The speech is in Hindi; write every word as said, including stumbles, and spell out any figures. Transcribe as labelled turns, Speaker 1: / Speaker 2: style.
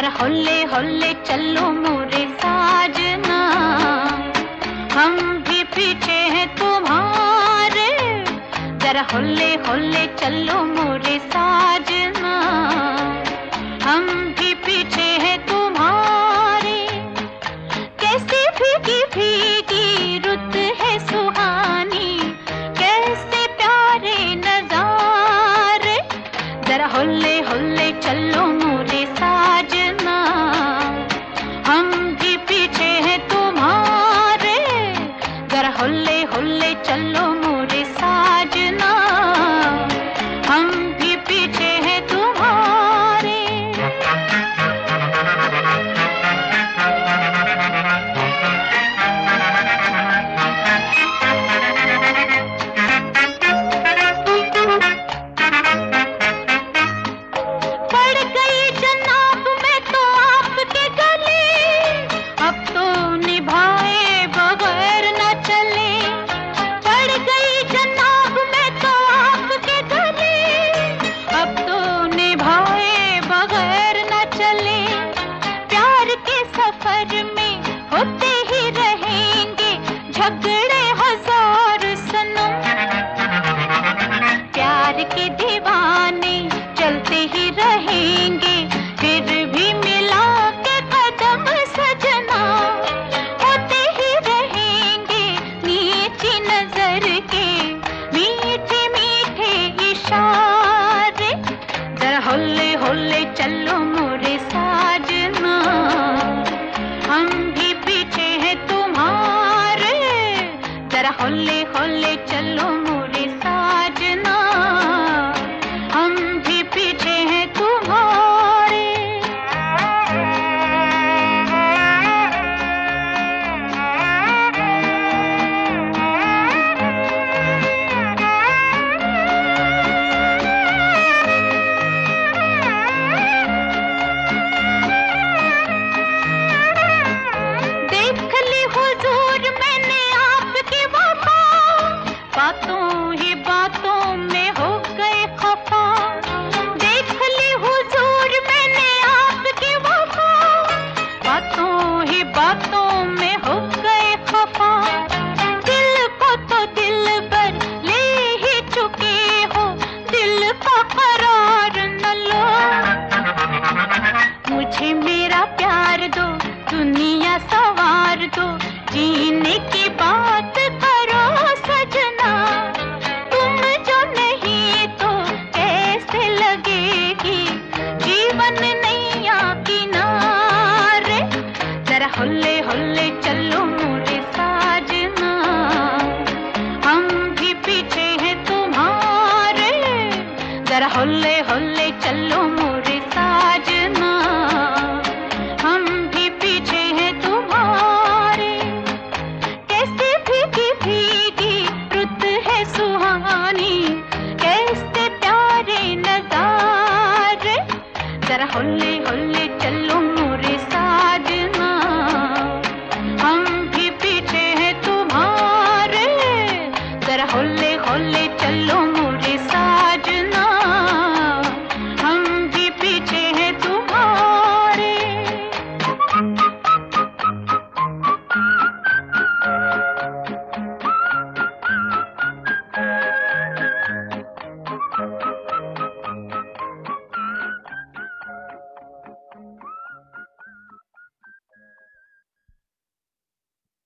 Speaker 1: जरा होले होले चलो मोरे साजना, हम भी पीछे हैं तुम्हारे। जरा होले होले चलो मोरे साजना, हम भी पीछे हैं तुम्हारे। कैसी भीगी भीगी रुत है सुहानी, कैसे प्यारे नजारे। जरा होले होले चलो मोरे साजना, हम भी पीछे हैं तुम्हारे। जरा होले होले चलो मोरे साजना, हम भी पीछे हैं तुम्हारे। पड़ गई जनाब मैं तो आपके गले, अब तो निभाए बगैर न चले। पड़ गई जनाब मैं तो आपके गले, अब तो निभाए बगैर न चले। प्यार के सफर में होते ही रहेंगे झगड़े हजार सनम। प्यार के दीवाने चलते ही रहेंगे, फिर भी मिला के कदम सजना। होते ही रहेंगे नीची नजर के मीठे मीठे इशारे। जरा होले होले चलो मोरे साजना, हम भी पीछे हैं तुम्हारे। जरा होले होले चलो मोरे साजना, हम भी पीछे हैं तुम्हारे। देख ली हुजूर मैंने आपकी वफा, बातों ही बातों में हो गए खफा। देख ली हुजूर मैंने आपकी वफा, बातों ही बातों में हो गए खफा। दिल को तो दिल पर ले ही चुके हो, दिल का करार न लो। मुझे मेरा प्यार दो, दुनिया सवार दो, जीने की बात करो सजना। तुम जो नहीं तो कैसे लगेगी जीवन नैया किनारे। जरा होले होले चलो मोरे साजना, हम भी पीछे हैं तुम्हारे। जरा होले होले